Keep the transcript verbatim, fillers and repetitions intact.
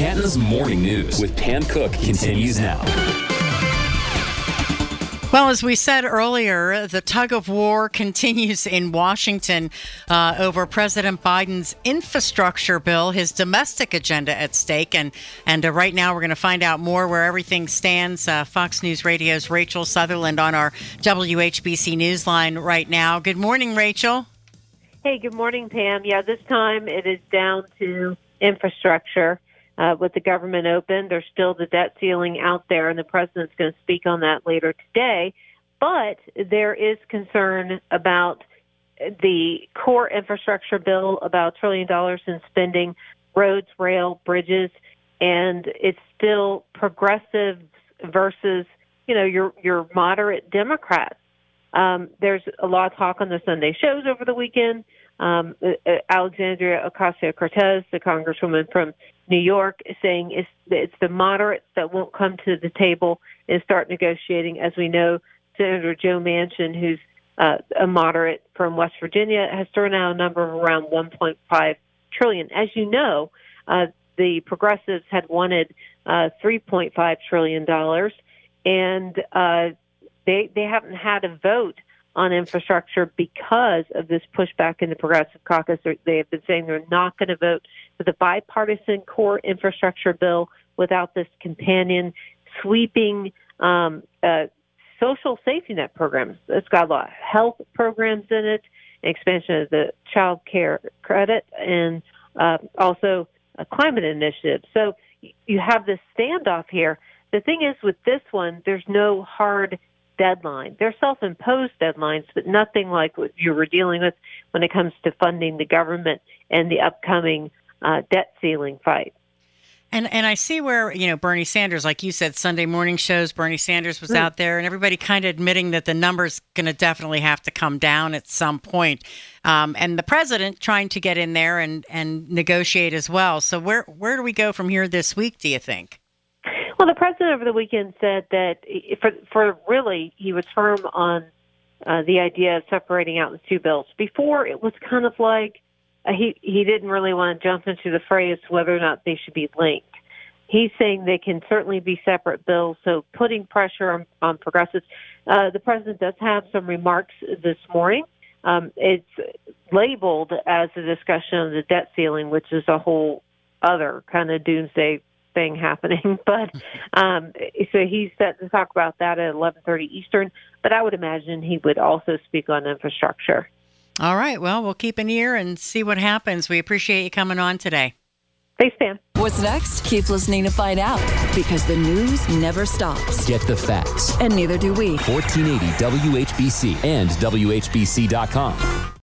Canton's Morning News with Pam Cook continues now. Well, as we said earlier, the tug of war continues in Washington uh, over President Biden's infrastructure bill, his domestic agenda at stake. And, and uh, right now we're going to find out more where everything stands. Uh, Fox News Radio's Rachel Sutherland on our W H B C Newsline right now. Good morning, Rachel. Hey, good morning, Pam. Yeah, this time it is down to infrastructure. Uh, with the government open, there's still the debt ceiling out there, and the president's going to speak on that later today. But there is concern about the core infrastructure bill, about a trillion dollars in spending, roads, rail, bridges, and it's still progressives versus, you know, your your moderate Democrats. Um, there's a lot of talk on the Sunday shows over the weekend. Um, Alexandria Ocasio-Cortez, the congresswoman from New York, is saying it's, it's the moderates that won't come to the table and start negotiating. As we know, Senator Joe Manchin, who's uh, a moderate from West Virginia, has thrown out a number of around one point five trillion dollars. As you know, uh, the progressives had wanted uh, three point five trillion dollars, and uh, they they haven't had a vote on infrastructure because of this pushback in the Progressive Caucus. They have been saying they're not going to vote for the bipartisan core infrastructure bill without this companion sweeping um, uh, social safety net programs. It's got a lot of health programs in it, expansion of the child care credit, and uh, also a climate initiative. So you have this standoff here. The thing is, with this one, there's no hard deadline. They're self-imposed deadlines, but nothing like what you were dealing with when it comes to funding the government and the upcoming uh, debt ceiling fight. And and I see where, you know, Bernie Sanders, like you said, Sunday morning shows, Bernie Sanders was mm. out there, and everybody kind of admitting that the number's going to definitely have to come down at some point. Um, and the president trying to get in there and, and negotiate as well. So where where do we go from here this week, do you think? Well, the president over the weekend said that for, for really, he was firm on uh, the idea of separating out the two bills. Before, it was kind of like uh, he, he didn't really want to jump into the fray as to whether or not they should be linked. He's saying they can certainly be separate bills, so putting pressure on, on progressives. Uh, the president does have some remarks this morning. Um, it's labeled as a discussion of the debt ceiling, which is a whole other kind of doomsday thing happening, but um, so he's set to talk about that at eleven thirty Eastern, but I would imagine he would also speak on infrastructure. All right. Well, we'll keep an ear and see what happens. We appreciate you coming on today. Thanks, Pam. What's next? Keep listening to find out, because the news never stops. Get the facts. And neither do we. fourteen eighty W H B C and W H B C dot com.